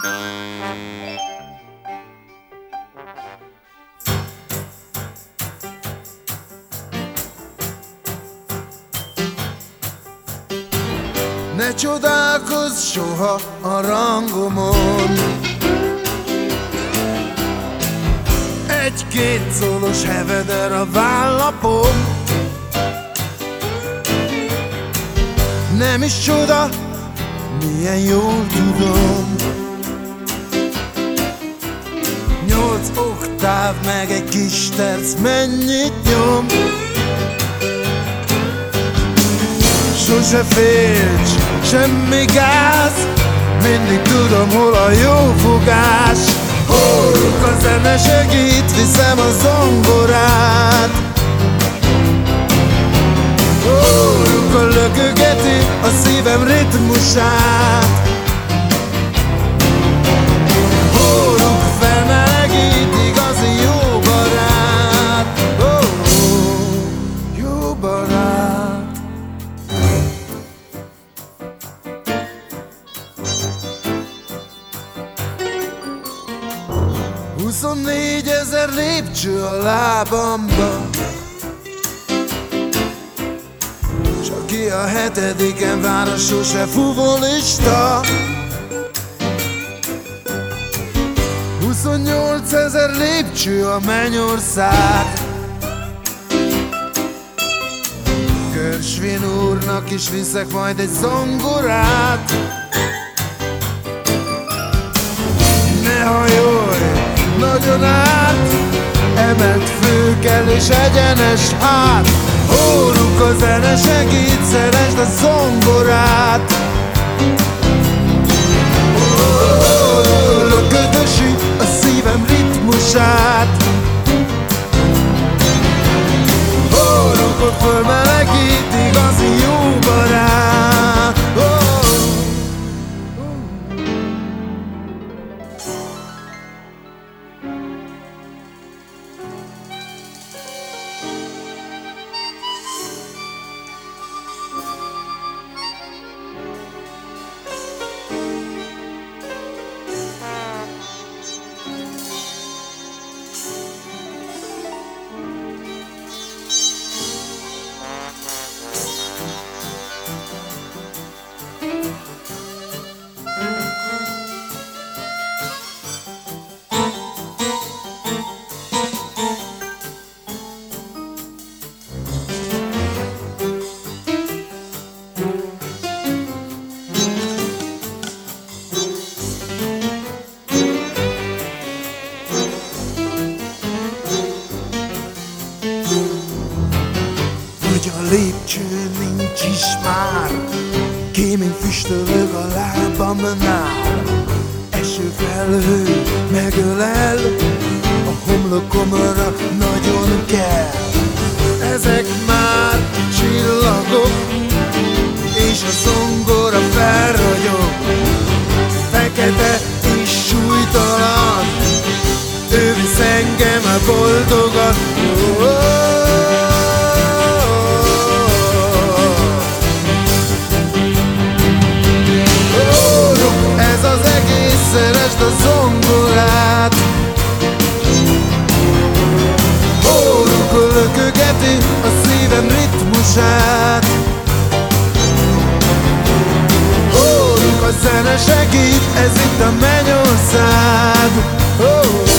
Ne csodálkozz soha a rangomon, egy-két szólos heveder a vállapom. Nem is csoda, milyen jól tudom. 8 oktáv meg egy kis terc mennyit nyom. Sose félts, semmi gáz, mindig tudom, hol a jó fogás. Hóruk a zene segít, viszem a zongorát. Hóruk a lökögeti a szívem ritmusát. Hóruk felmelegít, igazi jó barát. Jó barát. 24 000 lépcső a lábamba, s aki a 7-en vár, a sose fuvolista. 28 000 lépcső a mennyország, Görsvin úrnak is viszek majd egy zongorát. Ne hajolj nagyon át, emelt főkkel és egyenes hát. Hóruk a zene segít, szeresd a zongorát. Löködösi a szívem ritmusát. Hórukot fölmelegít, igazi jó barát. A lépcső nincs is már, kémény füstölög a lábamnál. Esőfelhő megölel, a homlokomra nagyon kell. Ezek már csillagok, és a zongora felragyog. Fekete és súlytalan, ő visz engem a boldogan. Szeresd a zongorát. Hóruk lökögeti a szívem ritmusát. Hóruk a zene segít, ez itt a mennyország.